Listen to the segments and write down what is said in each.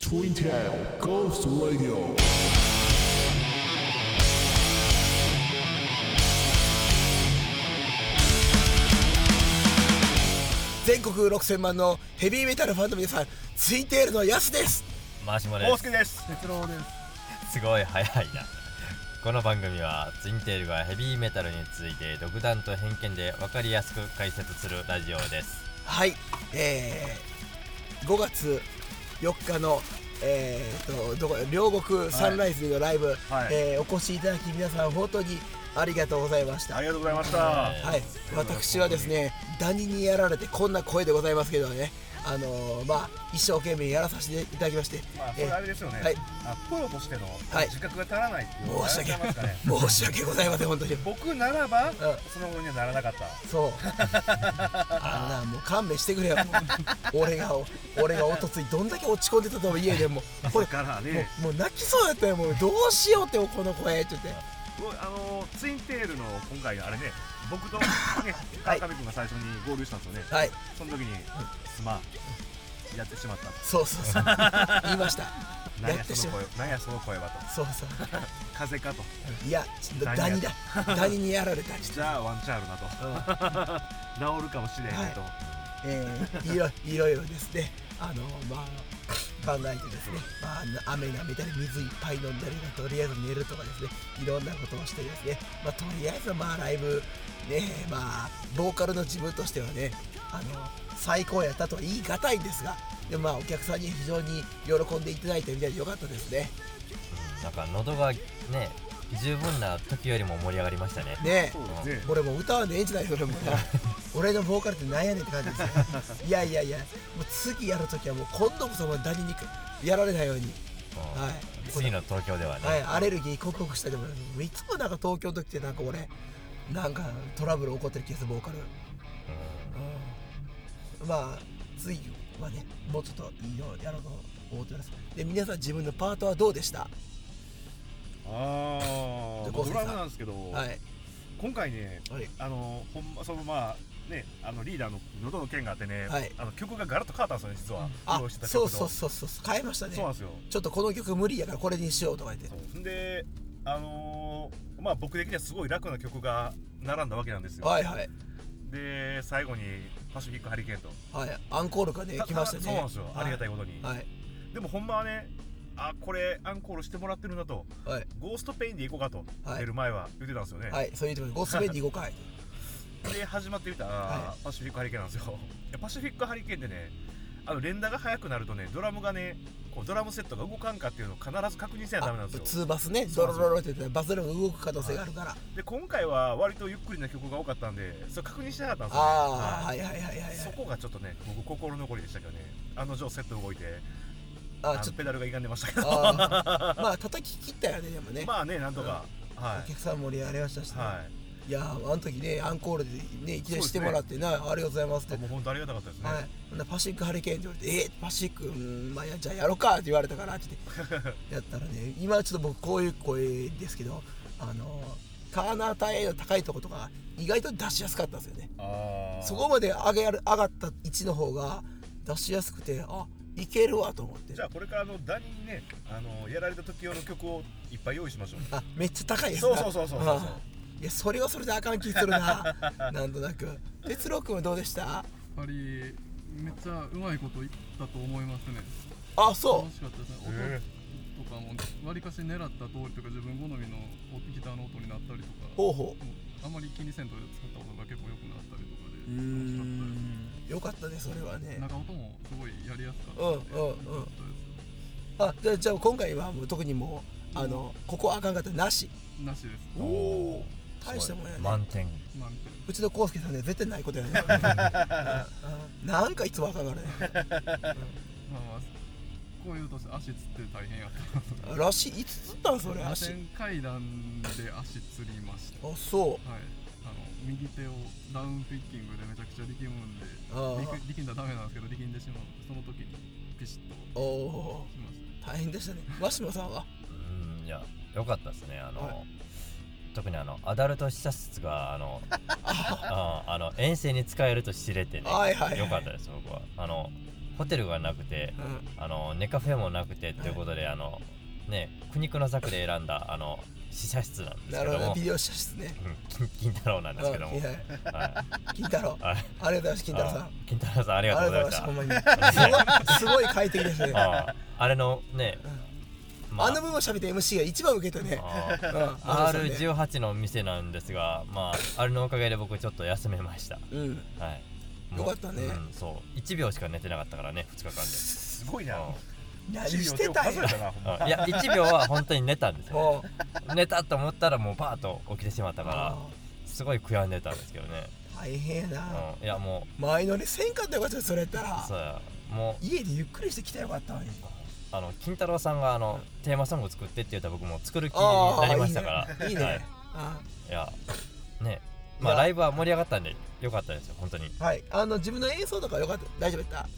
Twin Tail Ghost Radio。全国6000万のヘビーメタルファンの皆さん、ツインテールのヤスです。 マシモです。 大輔です。 哲郎です。 すごい早いな。この番組はツインテールがヘビーメタルについて独断と偏見で分かりやすく解説するラジオです。 はい、5月4日の両国サンライズのライブ、お越しいただき皆さん本当にありがとうございました。 ありがとうございました。 はい、私はですね、ダニにやられてこんな声でございますけどね、一生懸命やらさせていただきまして、 それあれですよね、 はい、 プロとしての自覚が足らないっていう申し訳ございません。本当に僕ならば、その後にはならなかった。 そうもう勘弁してくれよ。もう俺がおとついどんだけ落ち込んでたとも家でもこれからね、 もう泣きそうやったよ。もうどうしようってこの声って言って、 ツインテールの今回あれね、僕とね川上君が最初に合流したんですよね。はい、その時にすまんやってしまった。 そう言いました。 何やその声はと。そう風かと。 いやダニだ。ダニにやられた。 じゃあワンチャンあるなと。治るかもしれないと。 いろいろですね、考えてですね、雨がめたり水いっぱい飲んだりとりあえず寝るとかですね、いろんなことをしてですね、とりあえずライブね、ボーカルの自分としてはね、最高やったとは言い難いんですが、でもお客さんに非常に喜んでいただいたみたいでよかったですね。 なんか喉がね十分な時よりも盛り上がりましたね。 ねえ、俺もう歌わねえんじゃないよ。俺のボーカルってなんやねんって感じですよ。いやもう次やるときはもう今度こそダニにやられないように、 次の東京ではね、 アレルギー克服したでもいつも東京の時って俺トラブル起こってる気がするボーカル。次はねもうちょっといいのやろうと思ってます。で、皆さん自分のパートはどうでした？ ドラムなんですけど、今回ね、ほんまリーダーの喉の件があってね、曲がガラッと変わったんですよね、実は。 そう変えましたね。 そうなんですよ。 ちょっとこの曲無理やからこれにしようとか言って。 で、僕的にはすごい楽な曲が並んだわけなんですよ。で、最後にパシフィックハリケーンと、 アンコールがね来ましたね。 そうなんですよ、ありがたいことに。でもほんまはね、これアンコールしてもらってるなと、ゴーストペインで行こうかと、出る前は言ってたんですよね。 そういうところゴーストペインで行こうかで始まってみたら、パシフィックハリケーンなんですよ。パシフィックハリケーンでね、連打が速くなるとね、ドラムがね、ドラムセットが動かんかっていうのを必ず確認せなダメなんですよ。 ツーバスね、ドロロロって言ってバスドラムが動く可能性があるから。 で、今回は割とゆっくりな曲が多かったんで、それ確認してなかったんですよね。そこがちょっとね、僕心残りでしたけどね。セット動いてペダルが歪んでましたけど、 叩き切ったよね。でもね、 なんとかお客さん盛り上がりましたしね。いやあの時ね、アンコールでね、いきなりしてもらってな、ありがとうございますって。 もう本当ありがたかったですね。 パシフィックハリケーンって言われて、パシフィック、じゃあやろうかって言われたからってやったらね、今ちょっと僕こういう声ですけど、カーナー帯の高いとことか意外と出しやすかったんですよね。そこまで上がった位置の方が出しやすくて、いけるわと思って。 じゃあこれからダニにね、やられた時用の曲をいっぱい用意しましょう。 めっちゃ高いです。 そう。 いや、それはそれであかん気するな。なんとなく。哲郎君はどうでした？ やっぱりめっちゃうまいこと言ったと思いますね。 そう。 楽しかったですね。音とかもわりかし狙った通りとか自分好みのギターの音になったりとか。あんまり気にせんとで作った音が結構良くなったりとかで楽しかったです。 よかったね、それはね。 中音もすごいやりやすかったです。じゃあ今回はもう特にもうここあかんかったなしです。 大したもんやね。 満点。 うちの康介さんね、絶対ないことやね。なんかいつもあかんからね。 こういうと足つって大変やったらしい。いつつったんそれ？ 足階段で足つりました。 そう。 右手をダウンピッキングでめちゃくちゃ力むんで、力んだらダメなんですけど力んでしまう。その時にピシッとしました。 大変でしたね。マシモさんは？ いや、良かったですね。特にアダルト試写室が遠征に使えると知れてね、良かったです僕は。 ホテルがなくて、ネカフェもなくてということで、苦肉の策で選んだ試写室なんですけども。 なるほど、ビデオ試写室ね。 金太郎なんですけども。 金太郎、ありがとうございます。金太郎さん。 金太郎さん、ありがとうございました。 ほんまにすごい快適ですね。 あれのね、 あの部分を喋って MC が一番受けたね。 R18 の店なんですが、あれのおかげで僕ちょっと休めました。はい。 よかったね。 そう、1秒しか寝てなかったからね、2日間で。 すごいな。 何してたんや。 いや、1秒は本当に寝たんですよ。寝たと思ったらもうパーッと起きてしまったから、すごい悔やんでたんですけどね。 大変やな。 いや、もう前乗りせんかったよかったよ、それやったら。 そうや、もう家でゆっくりしてきたらよかったのに。 金太郎さんがテーマソング作ってって言ったら僕も作る気になりましたから。 いいね。 いやね、ライブは盛り上がったんでよかったですよ、本当に。 はい、自分の演奏とかよかった、大丈夫だった？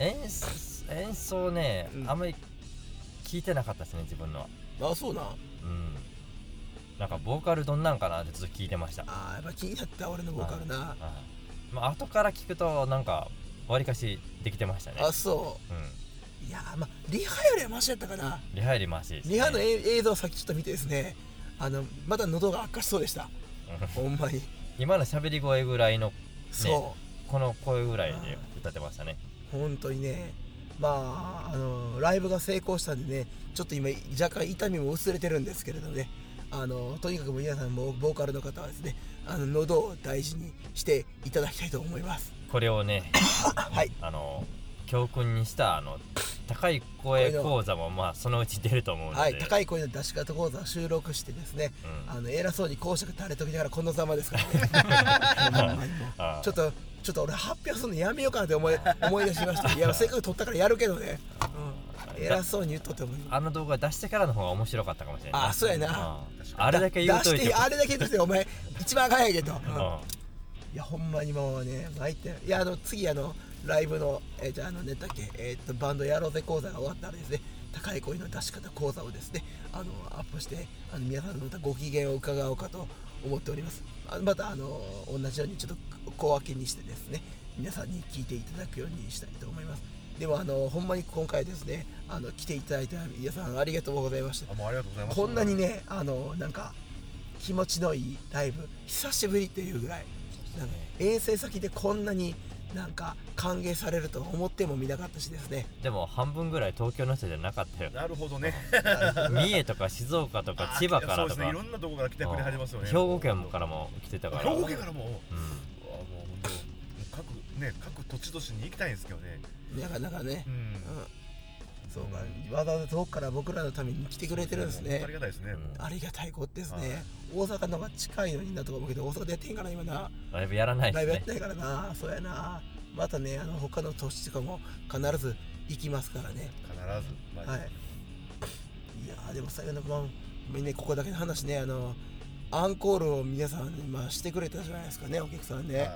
演奏ね、あんまり聞いてなかったですね、自分のは。 あ、そうな。 なんかボーカルどんなんかなってずっと聞いてました。 やっぱ気になった俺のボーカルな。 後から聞くとなんかわりかしできてましたね。 あ、そう。いやリハよりはマシやったかな。 リハよりマシですね。 リハの映像をさっきちょっと見てですね、まだ喉が悪化しそうでした。ほんまに。 今の喋り声ぐらいの、 そう。 この声ぐらいで歌ってましたね。 本当にね。ライブが成功したんでね、ちょっと今若干痛みも薄れてるんですけれどね、とにかく皆さんもボーカルの方はですね、喉を大事にしていただきたいと思います。 これをね、 はい、 教訓にした高い声講座もそのうち出ると思うので、 はい、高い声の出し方講座を収録してですね、偉そうに講釈垂れときながらこのざまですからね。ちょっと俺発表するのやめようかなって思い出しました。いや、せっかく撮ったからやるけどね。偉そうに言っとっても動画出してからの方が面白かったかもしれない。 そうやな。 あれだけ言うといて、 あれだけ言うとってお前一番早いけど。いや、ほんまにもうね、参っていや、次ライブの何だっけ、バンドやろうぜ講座が終わったらですね、高い声の出し方講座をですね、アップして皆さんのまたご機嫌を伺おうかと思っております。また同じようにちょっと小分けにしてですね、皆さんに聞いていただくようにしたいと思います。でもほんまに今回ですね、来ていただいた皆さんありがとうございました。 もうありがとうございます。 こんなにね、なんか気持ちのいいライブ久しぶりっていうぐらい、なんか遠征先でこんなになんか歓迎されると思ってもみなかったしですね。 でも半分ぐらい東京の人じゃなかったよ。 なるほどね。 三重とか静岡とか千葉からとか、 そうですね、いろんなとこから来てくれはりますよね。 兵庫県からも来てたから。 兵庫県からも、もう本当各土地土地に行きたいんですけどね。 なかなかね。そうか、わざわざ遠くから僕らのために来てくれてるんですね。 ありがたいですね。 ありがたいことですね。大阪の方が近いのになとか思うけど、大阪でやってんから今な。 ライブやらないですね。 ライブやってないからな。そうやな。またね、他の都市とかも必ず行きますからね。 必ず。 はい。いやでも最後のね、ここだけの話ね、アンコールを皆さんしてくれたじゃないですかね、お客さんね。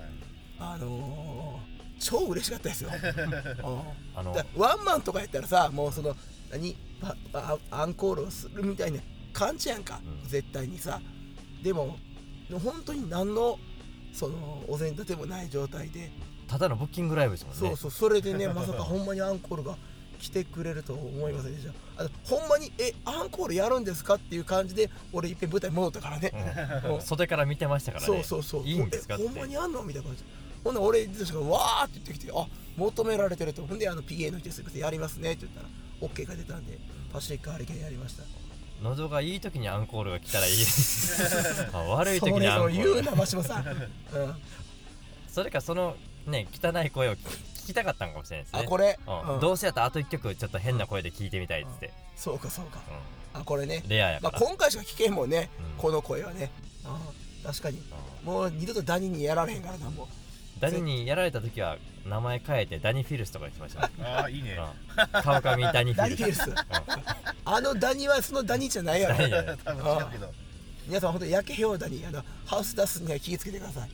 超嬉しかったですよ。ワンマンとかやったらさ、もうアンコールをするみたいな感じやんか、絶対にさ。でも本当に何のお膳立てもない状態で、 ただのブッキングライブですもんね。 そう、それでね、まさかほんまにアンコールが来てくれると思いませんでした。ほんまにアンコールやるんですかっていう感じで俺いっぺん舞台戻ったからね。 袖から見てましたからね。 そう、 いいんですかって。 ほんまにあんのみたいな感じ。ほんで俺自身がわーって言ってきて、求められてると。ほんでPA の人ですやりますねって言ったら OK が出たんで、パシフィックハリケーンやりました。 喉がいい時にアンコールが来たらいいです。悪い時にアンコール。 そう言うな、マシモさん。 それか汚い声を聞きたかったんかもしれないですね。 これ、 どうせやったらあと1曲ちょっと変な声で聞いてみたいっつって。 そうか。これね、 レアやから。 今回しか聞けんもんね、この声はね。確かにもう二度とダニにやられへんからな。もうダニにやられた時は名前変えてダニフィルスとかにしました。 ああ、いいね。 川上ダニフィルス。 ダニはそのダニじゃないやろ。皆さん本当に焼けようダニ、ハウスダスには気をつけてください。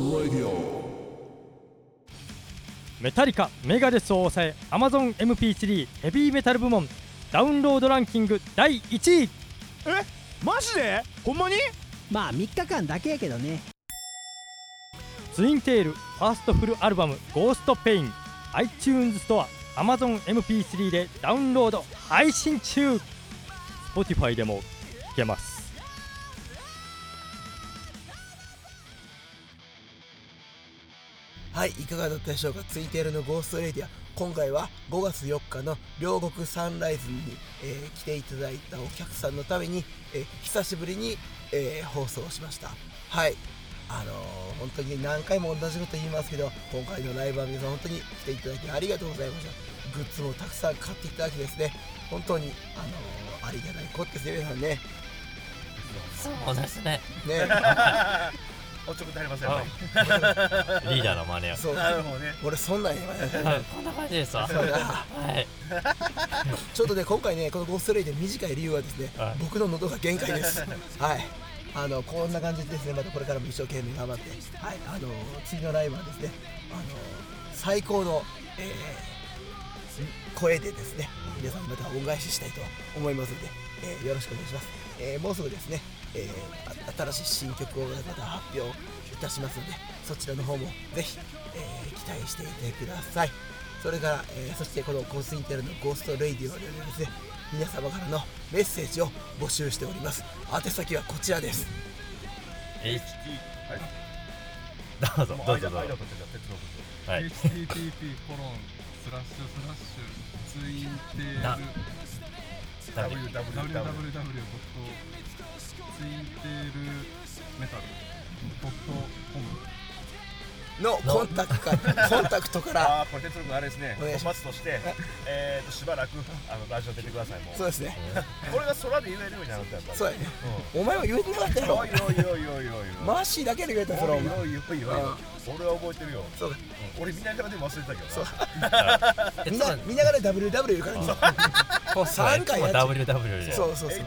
メタリカ、メガデスを抑え Amazon MP3 ヘビーメタル部門ダウンロードランキング第1位。 マジで？ほんまに？ 3日間だけやけどね。 ツインテールファーストフルアルバムゴーストペイン iTunes ストア Amazon MP3 でダウンロード配信中。 Spotify でも聴けます。 はい、いかがだったでしょうか。ツインテールのゴーストレディア、今回は5月4日の両国サンライズに、来ていただいたお客さんのために、久しぶりに、放送しました。はい、本当に何回も同じこと言いますけど、今回のライブは皆さん本当に来ていただきありがとうございました。グッズもたくさん買っていただきですね、本当に、ありがたいことですね、皆さんね。 そうですね。 ねおちょくってありますよね。 リーダーの真似を。 そう、 なるほどね。 俺そんなん今はい、こんな感じですわ。 そうだ。 はい。 ちょっとね、今回ね、このゴーストレイで短い理由はですね、 はい、 僕の喉が限界です。はい。こんな感じでですね、またこれからも一生懸命頑張って、はい、次のライブはですね、最高の、声でですね、皆さんにまた恩返ししたいと思いますので、よろしくお願いします。もうすぐですね、新しい新曲をまた発表いたしますので、そちらの方もぜひ、期待していてください。それから、そしてこのゴーストインテルのゴーストレイディオでですね、皆様からのメッセージを募集しております。宛先はこちらです。 どうぞどうぞどうぞ。 はい。http:// ツインテール www.twintailmetal.com のコンタクトからこれ哲郎君あれですね、突発としてしばらくラジオ出てください。もうそうですね。 これが空で言えるようになるんだった。 そうやね。お前は言えてなかったよ。マーシーだけで言えたそれ。 俺は覚えてるよ。 そう。 俺見ながらでも忘れたけどな。 見ながら WW 言うからね。 3回やっ WW で。 そうそうそう。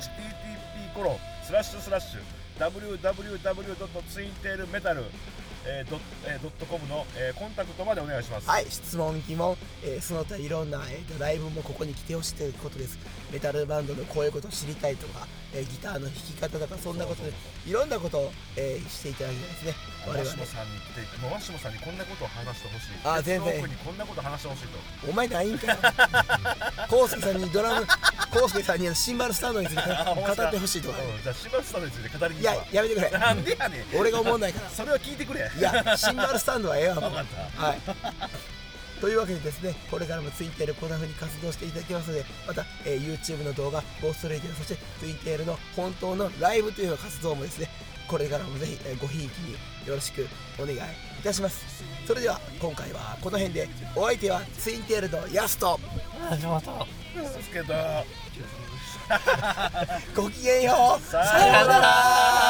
http://www.twintailmetal.com のコンタクトまでお願いします。 はい、質問疑問、その他いろんな、ライブもここに来てほしいということです。メタルバンドのこういうことを知りたいとか、ギターの弾き方とかそんなことでいろんなことを、していただきたいですね。 我々マシモさんに来て、マシモさんにこんなことを話してほしい。 全然。 にこんなことを話してほしいと。 お前ないんかよ。コウスケさんにドラム、コウスケさんにシンバルスタンドについて語ってほしいとか。 じゃあシンバルスタンドについて語りに。 いや、やめてくれ。 なんでやねん。 俺が思わないから。 それは聞いてくれ。 いや、シンバルスタンドはええわ。 分かった。 はい。というわけでですね、これからもツインテールこんな風に活動していただきますので、また、YouTube の動画、ゴーストレイディオ、そしてツインテールの本当のライブという活動もですね、これからもぜひ、ごひいきによろしくお願いいたします。それでは今回はこの辺で、お相手はツインテールのヤスと橋本ですけどごきげんよう。 さよなら。